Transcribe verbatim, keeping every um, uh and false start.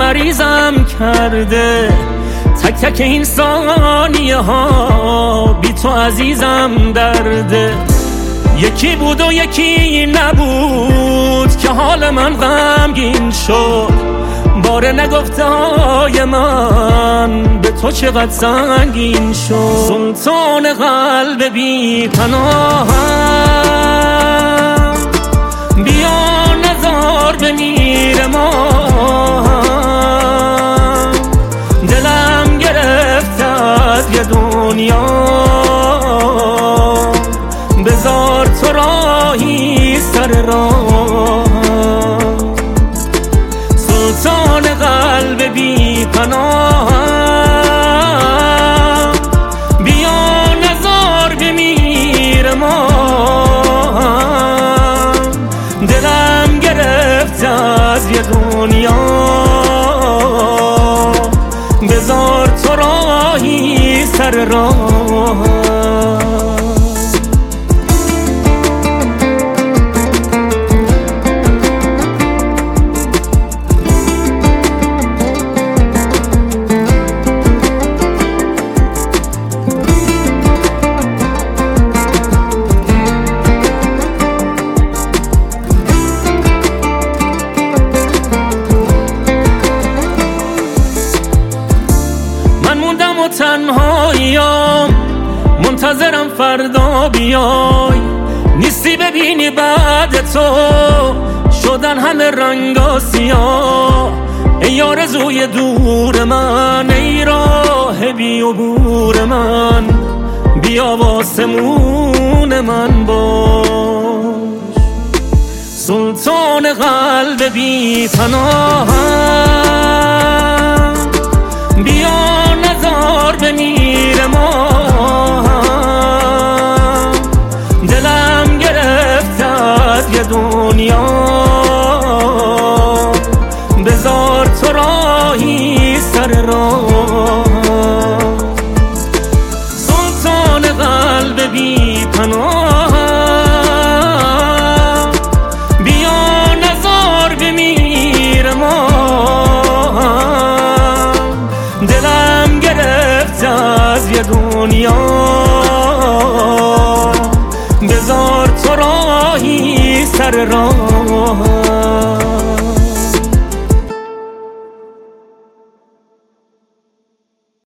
مریضم کرده، تک تک این ثانیه ها بی تو عزیزم درده. یکی بود و یکی نبود که حال من غمگین شد، بار نگفته های من به تو چقدر سنگین شد. سلطان قلب بی پناهم، بیا نزار بمیر ماهم. دلم گرفته از یه دنیا، بذار تو راهی سر راه. سلطان قلب بی پناهم، بیا نزار بمیر ماهم. دلم گرفته از یه دنیا، بذار تو راهی سر راه. تنهاییم منتظرم فردا بیای، نیستی ببینی بعد تو شدن همه رنگا سیاه. ای آرزوی دور من، ای راه بی عبور من، بیا واسمون من باش. سلطان قلب بی پناهم، بیا نزار بمیر ماهم. دلم گرفته از یه دنیا، بذار تو راهی سر راه. سلطان قلب بی پناهم، بیا نزار بمیر ماهم. دلم گرفته از یه دنیا، بذار تو راهی سر راه.